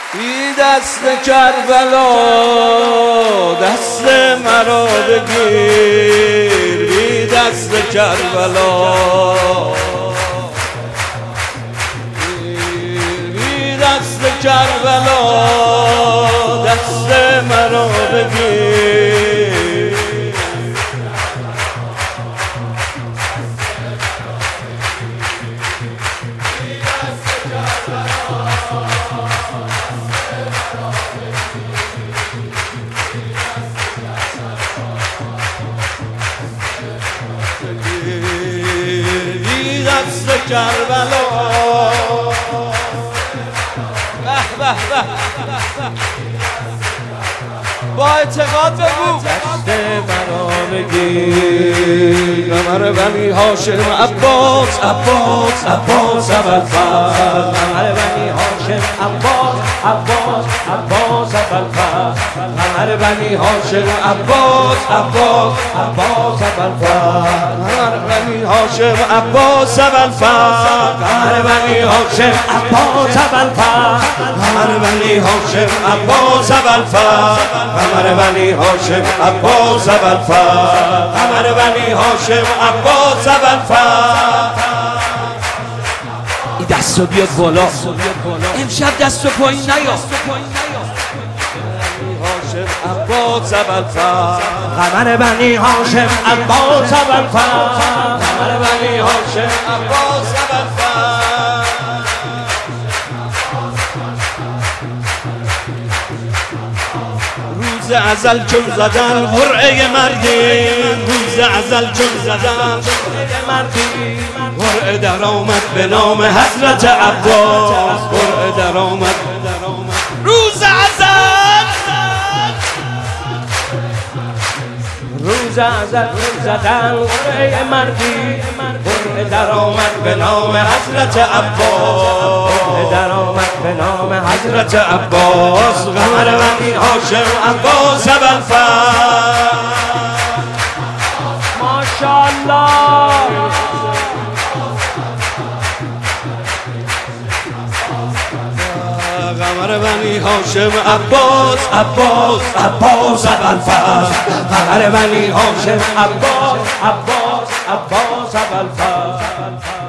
بی دست کربلا دست مرا بگیر، بی دست کربلا بی دست کربلا دست مرا بگیر. بی دست کربلا به با اعتقاد بگو دست مرا بگیر، قمر بنی هاشم عباس عباس عباس ابوالفضل، قمر بنی هاشم عباس عباس عباس ابوالفضل، قمر بنی هاشم عباس عباس عباس ابوالفضل، قمر بنی هاشم عباس ابوالفضل، قمر بنی هاشم عباس ابوالفضل، قمر بنی هاشم عباس ابوالفضل، قمر بنی هاشم عباس ابوالفضل، قمر بنی هاشم عباس ابوالفضل. این دستو بیاد بالا، امشب دست و پایین نیا. هاشم عباس ابوالفضل، قمر بنی هاشم عباس ابوالفضل، قمر بنی هاشم عباس ابوالفضل. روز ازل چون زدن قرعه مردی، روز ازل چون زدن قرعه مردی، قرعه در آمد به نام حضرت عباس، قرعه در آمد روز ازل، روز ازل زدن قرعه مردی، قرعه در آمد به نام حضرت عباس، قرعه در آمد به نام حضرت عباس، قمر بنی هاشم عباس ابوالفضل. ماشاءالله قمر بنی هاشم عباس عباس عباس ابوالفضل، قمر بنی هاشم عباس عباس عباس ابوالفضل.